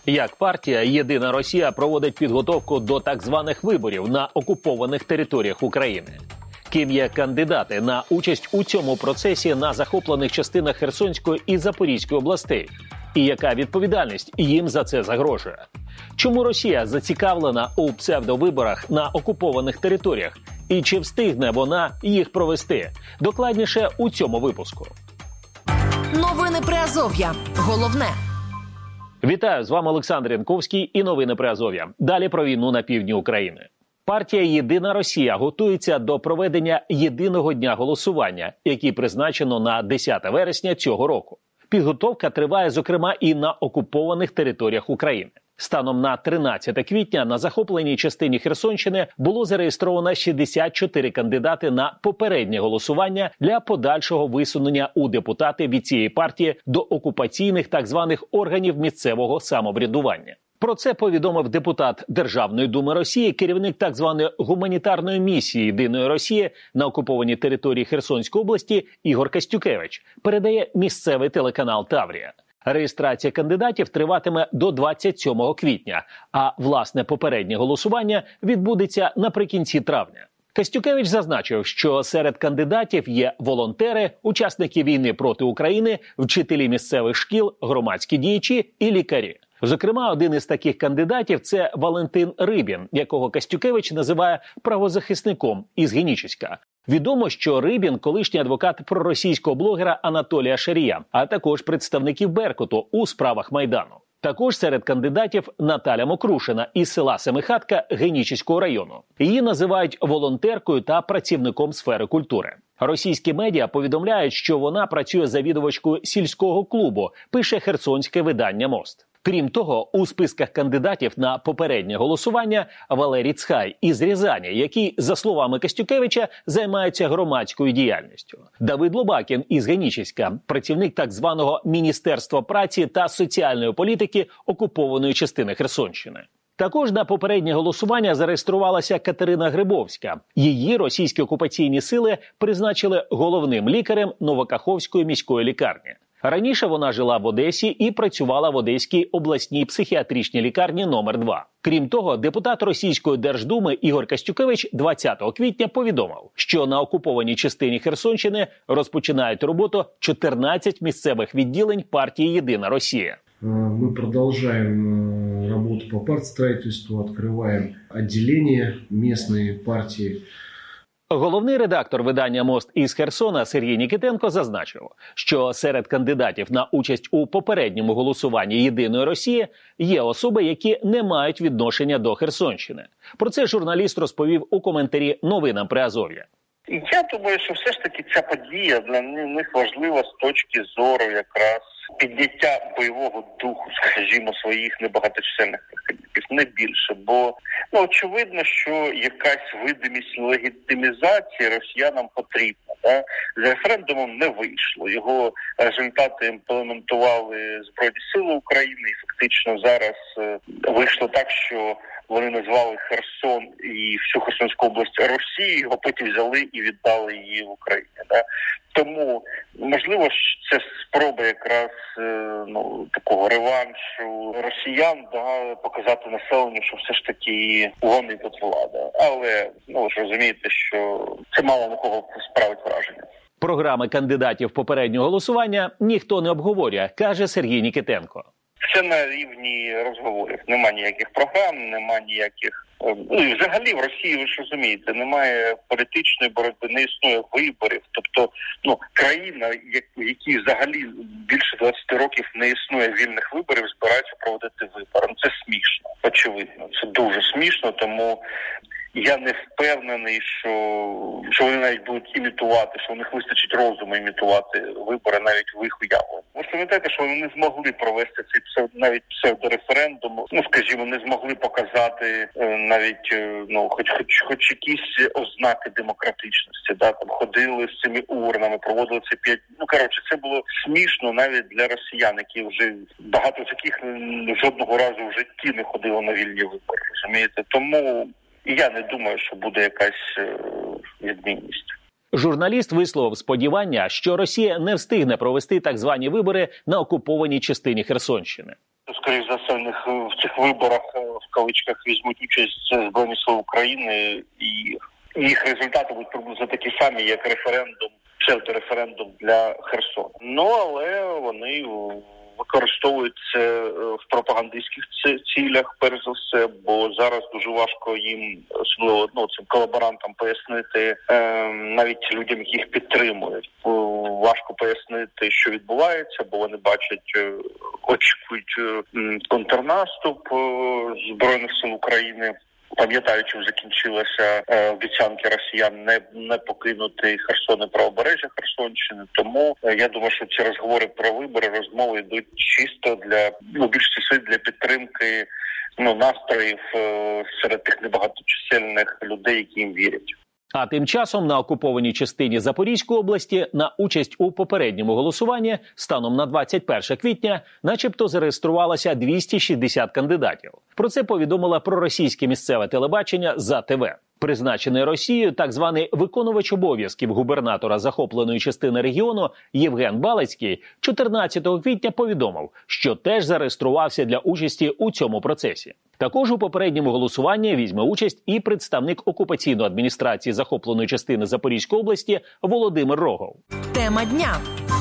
Як партія «Єдина Росія» проводить підготовку до так званих виборів на окупованих територіях України? Ким є кандидати на участь у цьому процесі на захоплених частинах Херсонської і Запорізької областей? І яка відповідальність їм за це загрожує? Чому Росія зацікавлена у псевдовиборах на окупованих територіях? І чи встигне вона їх провести? Докладніше у цьому випуску. Новини Приазов'я. Головне. Вітаю, з вами Олександр Янковський і новини Приазов'я. Далі про війну на півдні України. Партія «Єдина Росія» готується до проведення єдиного дня голосування, який призначено на 10 вересня цього року. Підготовка триває, зокрема, і на окупованих територіях України. Станом на 13 квітня на захопленій частині Херсонщини було зареєстровано 64 кандидати на попереднє голосування для подальшого висунення у депутати від цієї партії до окупаційних так званих органів місцевого самоврядування. Про це повідомив депутат Державної думи Росії, керівник так званої гуманітарної місії «Єдиної Росії» на окупованій території Херсонської області Ігор Костюкевич, передає місцевий телеканал «Таврія». Реєстрація кандидатів триватиме до 27 квітня, а власне попереднє голосування відбудеться наприкінці травня. Костюкевич зазначив, що серед кандидатів є волонтери, учасники війни проти України, вчителі місцевих шкіл, громадські діячі і лікарі. Зокрема, один із таких кандидатів – це Валентин Рибін, якого Костюкевич називає правозахисником із Генічеська. Відомо, що Рибін – колишній адвокат проросійського блогера Анатолія Шарія, а також представників Беркуту у справах Майдану. Також серед кандидатів Наталя Мокрушина із села Семихатка Генічеського району. Її називають волонтеркою та працівником сфери культури. Російські медіа повідомляють, що вона працює завідувачкою сільського клубу, пише херсонське видання «Мост». Крім того, у списках кандидатів на попереднє голосування Валерій Цхай із Рязані, який, за словами Костюкевича, займається громадською діяльністю. Давид Лобакін із Генічеська, працівник так званого Міністерства праці та соціальної політики окупованої частини Херсонщини. Також на попереднє голосування зареєструвалася Катерина Грибовська. Її російські окупаційні сили призначили головним лікарем Новокаховської міської лікарні. Раніше вона жила в Одесі і працювала в Одеській обласній психіатричній лікарні номер 2. Крім того, депутат Російської Держдуми Ігор Костюкевич 20 квітня повідомив, що на окупованій частині Херсонщини розпочинають роботу 14 місцевих відділень партії «Єдина Росія». Мы продолжаем работу по партстроительству, открываем отделения местной партии. Головний редактор видання «Мост» із Херсона Сергій Нікітенко зазначив, що серед кандидатів на участь у попередньому голосуванні «Єдиної Росії» є особи, які не мають відношення до Херсонщини. Про це журналіст розповів у коментарі новинам Приазов'я. Я думаю, що все ж таки ця подія для них важлива з точки зору якраз підняття бойового духу, скажімо, своїх небагаточисельних прихильників, не більше. Бо очевидно, що якась видимість легітимізації росіянам потрібна. Да? За референдумом не вийшло. Його результати імплементували Збройні Сили України і фактично зараз вийшло так, що вони назвали Херсон і всю Херсонську область Росією, а потім взяли і віддали її в Україні. Да? Тому, можливо, це спроба якраз такого реваншу росіян, да, показати населенню, що все ж таки вони тут влада. Але, ви ж розумієте, що це мало на кого справить враження. Програми кандидатів попереднього голосування ніхто не обговорює, каже Сергій Нікітенко. Це на рівні розговорів. Нема ніяких програм, нема ніяких... І взагалі в Росії, ви ж розумієте, немає політичної боротьби, не існує виборів. Тобто, країна, в якій взагалі більше 20 років не існує вільних виборів, збирається проводити вибори. Це смішно, очевидно. Це дуже смішно, тому... Я не впевнений, що вони навіть будуть імітувати, що у них вистачить розуму імітувати вибори навіть в їх уявленні. Ви ж пам'ятаєте, що вони не змогли провести цей навіть псевдореферендум, скажімо, не змогли показати навіть хоч якісь ознаки демократичності. Да? Там ходили з цими урнами, проводили це 5... це було смішно навіть для росіян, які вже багато з яких жодного разу в житті не ходили на вільні вибори, розумієте? Тому я не думаю, що буде якась відмінність. Журналіст висловив сподівання, що Росія не встигне провести так звані вибори на окупованій частині Херсонщини. скоріш за все, в цих виборах в кавичках візьмуть участь Збройні Сили України, і їх результати будуть приблизно такі самі, як референдум, псевдореферендум для Херсона. Але вони використовують це в пропагандистських цілях, перш за все, бо зараз дуже важко їм, особливо цим колаборантам, пояснити, навіть людям, які їх підтримують. Важко пояснити, що відбувається, бо вони бачать, очікують контрнаступ Збройних сил України. Пам'ятаю, чим закінчилися обіцянки росіян не покинути Херсон і правобережжя Херсонщини. Тому я думаю, що ці розговори про вибори, розмови йдуть чисто для більшості для підтримки настроїв серед тих небагаточисельних людей, які їм вірять. А тим часом на окупованій частині Запорізької області на участь у попередньому голосуванні станом на 21 квітня начебто зареєструвалося 260 кандидатів. Про це повідомила проросійське місцеве телебачення ЗА-ТВ. Призначений Росією так званий виконувач обов'язків губернатора захопленої частини регіону Євген Балицький 14 квітня повідомив, що теж зареєструвався для участі у цьому процесі. Також у попередньому голосуванні візьме участь і представник окупаційної адміністрації захопленої частини Запорізької області Володимир Рогов. Тема дня.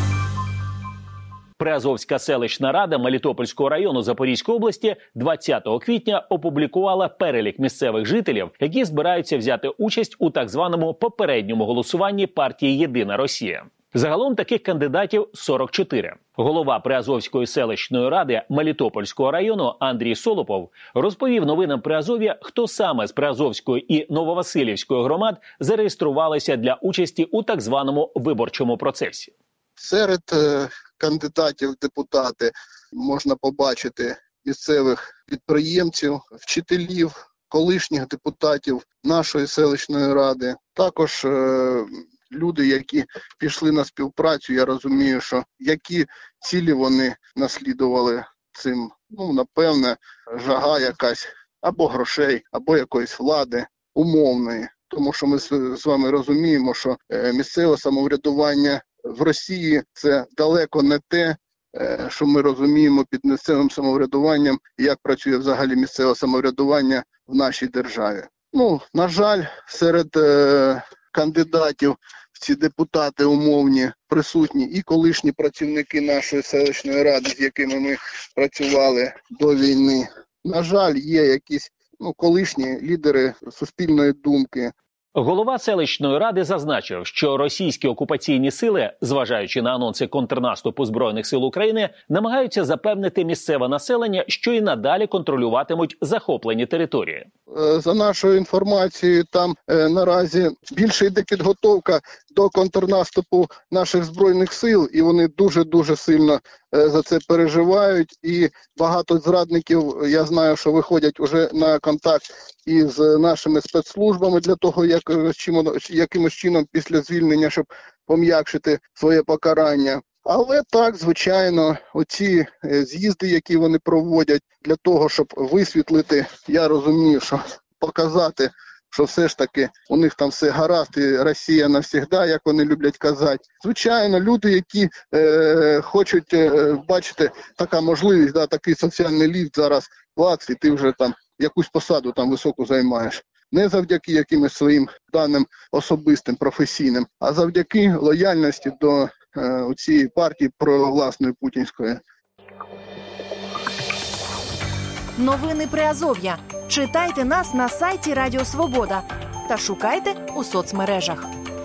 Приазовська селищна рада Мелітопольського району Запорізької області 20 квітня опублікувала перелік місцевих жителів, які збираються взяти участь у так званому попередньому голосуванні партії «Єдина Росія». Загалом таких кандидатів 44. Голова Приазовської селищної ради Мелітопольського району Андрій Солопов розповів новинам Приазов'я, хто саме з Приазовської і Нововасилівської громад зареєструвалися для участі у так званому виборчому процесі. Серед кандидатів в депутати можна побачити місцевих підприємців, вчителів, колишніх депутатів нашої селищної ради. Також люди, які пішли на співпрацю, я розумію, що які цілі вони наслідували цим. Напевне, жага якась або грошей, або якоїсь влади умовної. Тому що ми з вами розуміємо, що місцеве самоврядування в Росії – це далеко не те, що ми розуміємо під місцевим самоврядуванням, як працює взагалі місцеве самоврядування в нашій державі. На жаль, серед кандидатів в ці депутати умовні присутні і колишні працівники нашої селищної ради, з якими ми працювали до війни. На жаль, є якісь колишні лідери суспільної думки. Голова селищної ради зазначив, що російські окупаційні сили, зважаючи на анонси контрнаступу Збройних сил України, намагаються запевнити місцеве населення, що і надалі контролюватимуть захоплені території. За нашою інформацією, там наразі більше йде підготовка до контрнаступу наших Збройних сил, і вони дуже-дуже сильно за це переживають. І багато зрадників, я знаю, що виходять уже на контакт із нашими спецслужбами для того, якимось чином після звільнення, щоб пом'якшити своє покарання. Але так, звичайно, оці з'їзди, які вони проводять для того, щоб висвітлити, я розумію, що показати, що все ж таки у них там все гаразд і Росія навсігда, як вони люблять казати. Звичайно, люди, які хочуть бачити така можливість, такий соціальний ліфт зараз, клац, і ти вже там якусь посаду там високу займаєш. Не завдяки якимось своїм даним особистим, професійним, а завдяки лояльності до цієї партії провласної путінської. Новини Приазов'я. Читайте нас на сайті Радіо Свобода та шукайте у соцмережах.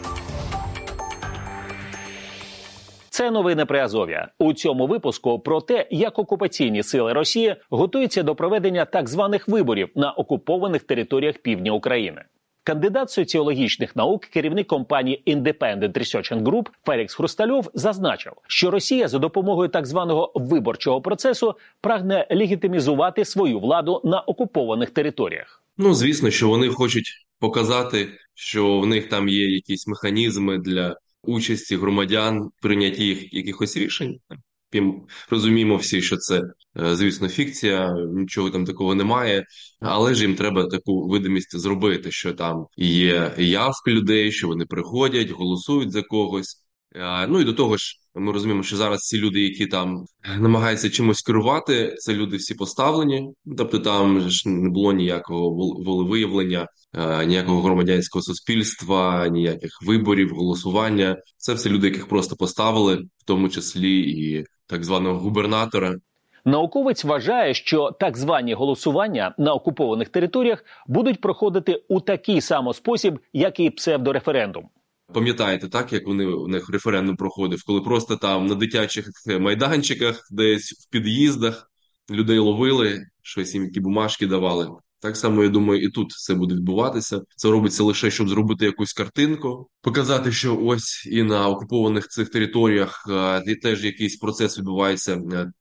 Це новини Приазов'я. У цьому випуску про те, як окупаційні сили Росії готуються до проведення так званих виборів на окупованих територіях півдня України. Кандидат соціологічних наук, керівник компанії Independent Research Group Фелікс Хрустальов зазначив, що Росія за допомогою так званого виборчого процесу прагне легітимізувати свою владу на окупованих територіях. Звісно, що вони хочуть показати, що в них там є якісь механізми для участі громадян в прийнятті якихось рішень. Розуміємо всі, що це, звісно, фікція, нічого там такого немає, але ж їм треба таку видимість зробити, що там є явка людей, що вони приходять, голосують за когось. Ну і до того ж, ми розуміємо, що зараз ці люди, які там намагаються чимось керувати, це люди всі поставлені. Тобто там ж не було ніякого волевиявлення, ніякого громадянського суспільства, ніяких виборів, голосування. Це все люди, яких просто поставили, в тому числі і так званого губернатора. Науковець вважає, що так звані голосування на окупованих територіях будуть проходити у такий самий спосіб, як і псевдореферендум. Пам'ятаєте, так, як у них референдум проходив, коли просто там на дитячих майданчиках, десь в під'їздах людей ловили, щось їм які бумажки давали. Так само, я думаю, і тут все буде відбуватися. Це робиться лише, щоб зробити якусь картинку, показати, що ось і на окупованих цих територіях теж якийсь процес відбувається,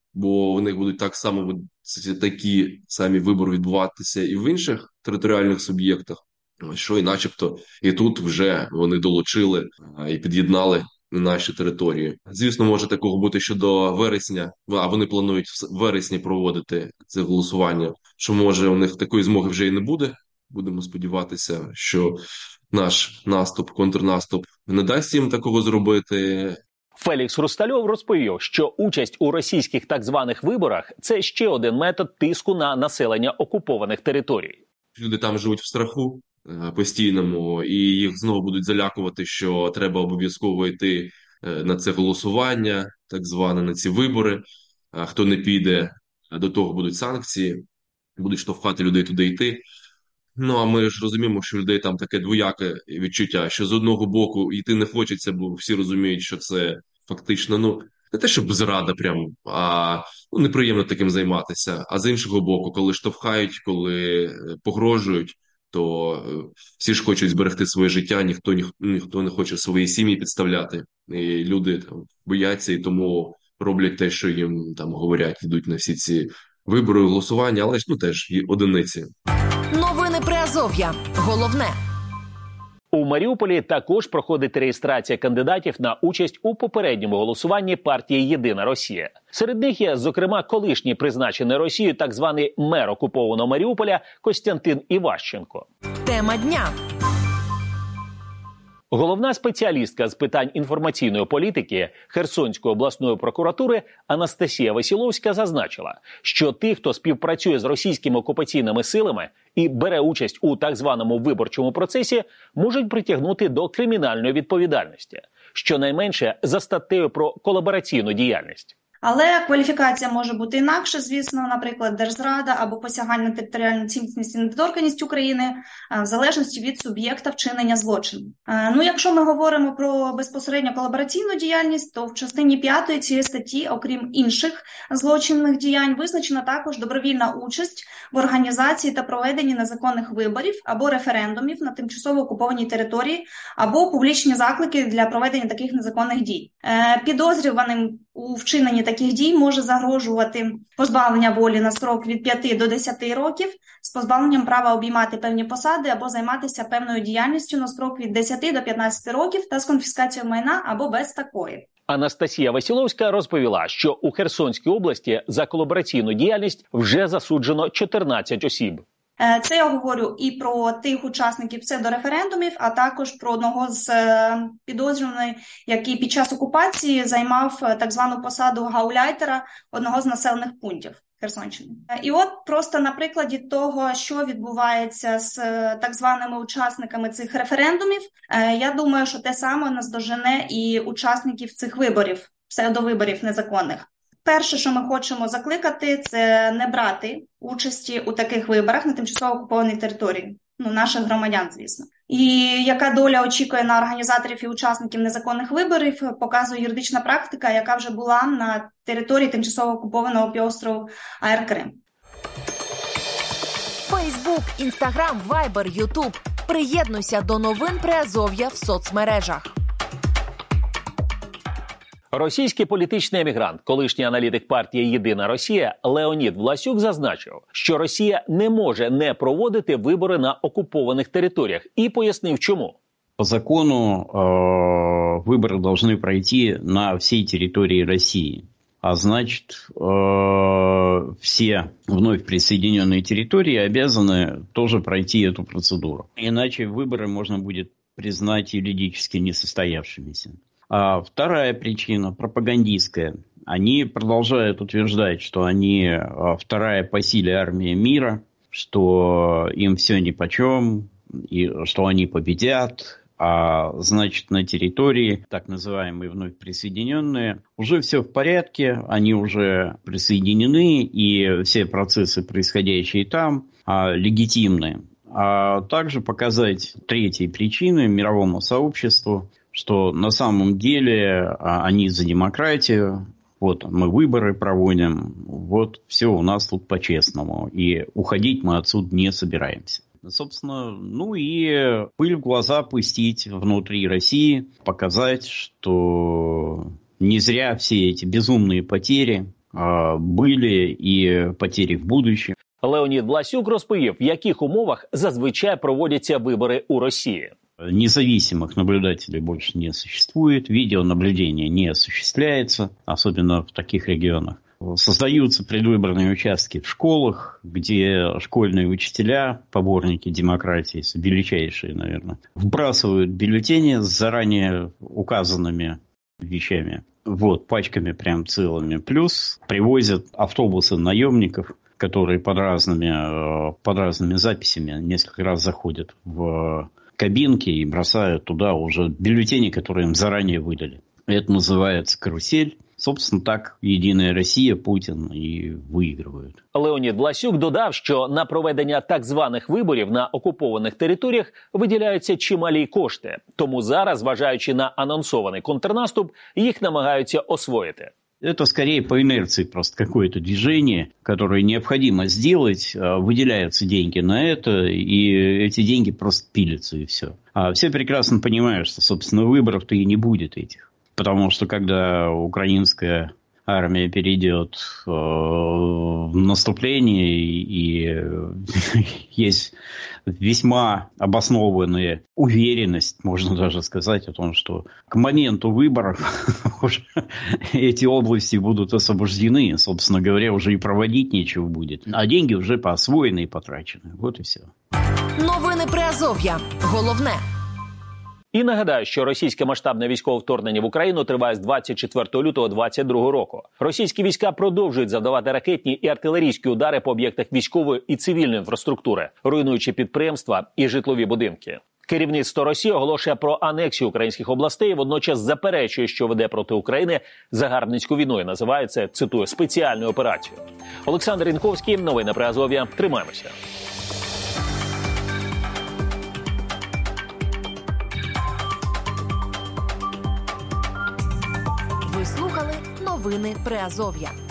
бо в них будуть так само такі самі вибори відбуватися і в інших територіальних суб'єктах. Що і начебто і тут вже вони долучили і під'єднали наші території. Звісно, може такого бути, що до вересня, а вони планують в вересні проводити це голосування, що може у них такої змоги вже і не буде. Будемо сподіватися, що наш наступ, контрнаступ не дасть їм такого зробити. Фелікс Хрустальов розповів, що участь у російських так званих виборах – це ще один метод тиску на населення окупованих територій. Люди там живуть в страху постійному, і їх знову будуть залякувати, що треба обов'язково йти на це голосування, так зване, на ці вибори. Хто не піде, до того будуть санкції, будуть штовхати людей туди йти. Ну, а ми ж розуміємо, що людей там таке двояке відчуття, що з одного боку йти не хочеться, бо всі розуміють, що це фактично, не те, щоб зрада прям, а неприємно таким займатися. А з іншого боку, коли штовхають, коли погрожують, то всі ж хочуть зберегти своє життя, ніхто не хоче свої сім'ї підставляти. І люди там бояться і тому роблять те, що їм там говорять, йдуть на всі ці вибори, голосування, але ж теж є одиниці. Новини Приазов'я. Головне. У Маріуполі також проходить реєстрація кандидатів на участь у попередньому голосуванні партії «Єдина Росія». Серед них є, зокрема, колишній призначений Росією так званий мер окупованого Маріуполя Костянтин Іващенко. Тема дня. Головна спеціалістка з питань інформаційної політики Херсонської обласної прокуратури Анастасія Васіловська зазначила, що тих, хто співпрацює з російськими окупаційними силами і бере участь у так званому виборчому процесі, можуть притягнути до кримінальної відповідальності, щонайменше за статтею про колабораційну діяльність. Але кваліфікація може бути інакша, звісно, наприклад, держзрада або посягання на територіальну цілісність і недоторканність України, в залежності від суб'єкта вчинення злочину. Якщо ми говоримо про безпосередньо колабораційну діяльність, то в частині 5 цієї статті, окрім інших злочинних діянь, визначена також добровільна участь в організації та проведенні незаконних виборів або референдумів на тимчасово окупованій території, або публічні заклики для проведення таких незаконних дій. Підозрюваним у вчиненні таких дій може загрожувати позбавлення волі на строк від 5 до 10 років з позбавленням права обіймати певні посади або займатися певною діяльністю на строк від 10 до 15 років та з конфіскацією майна або без такої. Анастасія Васіловська розповіла, що у Херсонській області за колабораційну діяльність вже засуджено 14 осіб. Це я говорю і про тих учасників псевдореферендумів, а також про одного з підозрюваних, який під час окупації займав так звану посаду гауляйтера одного з населених пунктів Херсонщини. І от просто на прикладі того, що відбувається з так званими учасниками цих референдумів, я думаю, що те саме наздожене і учасників цих виборів, псевдовиборів незаконних. Перше, що ми хочемо закликати, це не брати участі у таких виборах на тимчасово окупованій території, наших громадян, звісно. І яка доля очікує на організаторів і учасників незаконних виборів, показує юридична практика, яка вже була на території тимчасово окупованого півострову АР Крим. Фейсбук, Інстаграм, Вайбер, Ютуб. Приєднуйся до новин Приазов'я в соцмережах. Російський політичний емігрант, колишній аналітик партії «Єдина Росія» Леонід Власюк зазначив, що Росія не може не проводити вибори на окупованих територіях, і пояснив, чому. По закону выборы должны пройти на всей территории России. А значит, все вновь присоединенные территории обязаны тоже пройти эту процедуру. Иначе выборы можно будет признать юридически несостоявшимися. А вторая причина, пропагандистская. Они продолжают утверждать, что они вторая по силе армия мира, что им все нипочем, и что они победят. А значит, на территории, так называемые вновь присоединенные, уже все в порядке, они уже присоединены, и все процессы, происходящие там, легитимны. А также показать третьей причиной мировому сообществу, что на самом деле они за демократию, вот мы выборы проводим, вот все у нас тут по-честному, и уходить мы отсюда не собираемся. Собственно, ну и пыль в глаза пустить внутри России, показать, что не зря все эти безумные потери были и потери в будущем. Леонід Власюк розповів, в яких умовах зазвичай проводяться вибори у Росії. Независимых наблюдателей больше не существует, видеонаблюдение не осуществляется, особенно в таких регионах. Создаются предвыборные участки в школах, где школьные учителя, поборники демократии, величайшие, наверное, вбрасывают бюллетени с заранее указанными вещами, вот, пачками прям целыми. Плюс привозят автобусы наемников, которые под разными записями несколько раз заходят в кабинки и бросают туда уже бюллетени, которые им заранее выдали. Это называется карусель. Собственно, так «Єдина Росія», Путін і виігрують. Леонід Власюк додав, що на проведення так званих виборів на окупованих територіях виділяються чималі кошти. Тому зараз, зважаючи на анонсований контрнаступ, їх намагаються освоїти. Это скорее по инерции просто какое-то движение, которое необходимо сделать, выделяются деньги на это, и эти деньги просто пилятся, и все. А все прекрасно понимают, что, собственно, выборов-то и не будет этих. Потому что когда украинская армия перейдет в наступление, и есть весьма обоснованная уверенность, можно даже сказать, о том, что к моменту выборов уже эти области будут освобождены, собственно говоря, уже и проводить нечего будет. А деньги уже поосвоены и потрачены. Вот и все. Новини Приазов'я. Головне. І нагадаю, що російське масштабне військове вторгнення в Україну триває з 24 лютого 2022 року. Російські війська продовжують завдавати ракетні і артилерійські удари по об'єктах військової і цивільної інфраструктури, руйнуючи підприємства і житлові будинки. Керівництво Росії оголошує про анексію українських областей, водночас заперечує, що веде проти України загарбницьку війну і називає це, цитую, спеціальною операцією. Олександр Янковський, новини Приазов'я. Тримаємося. Ви слухали новини Приазов'я.